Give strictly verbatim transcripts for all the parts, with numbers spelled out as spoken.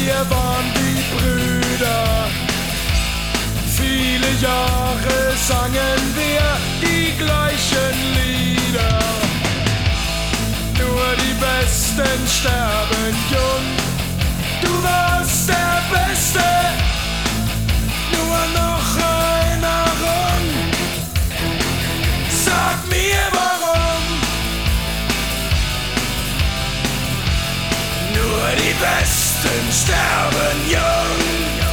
wir waren wie Brüder. Viele Jahre sangen wir die gleichen Lieder. Nur die Besten sterben jung. Du warst der Beste, nur noch Erinnerung. Sag mir warum. Nur die Besten sterben jung.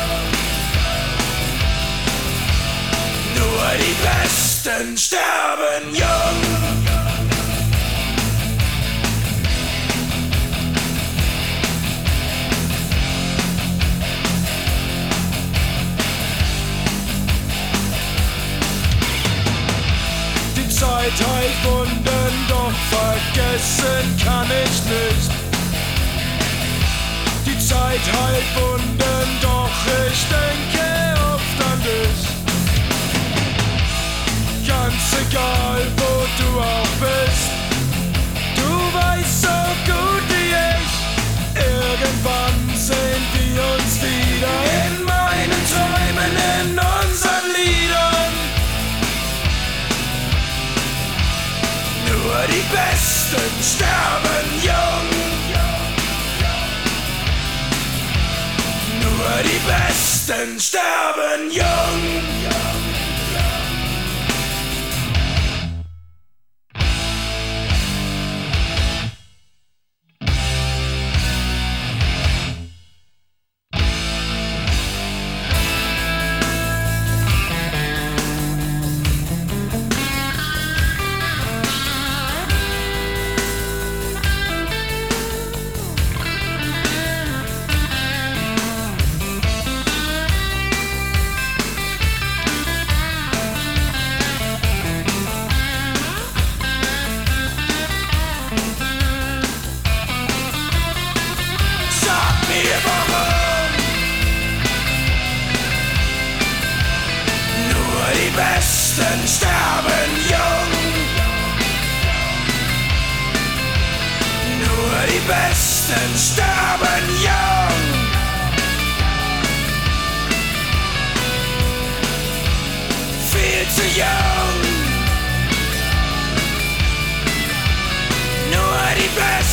Nur die Besten sterben jung. Die Zeit heilt Wunden, doch vergessen kann ich nicht. Die Zeit heilt Wunden, doch ich denke oft an dich. Ganz egal, wo du auch bist, du weißt so gut wie ich, irgendwann sehen wir uns wieder. In meinen Träumen, in unseren Liedern. Nur die Besten sterben jung. Nur die Besten sterben jung. Die Besten sterben jung. Nur die Besten sterben jung. Viel zu jung. Nur die Besten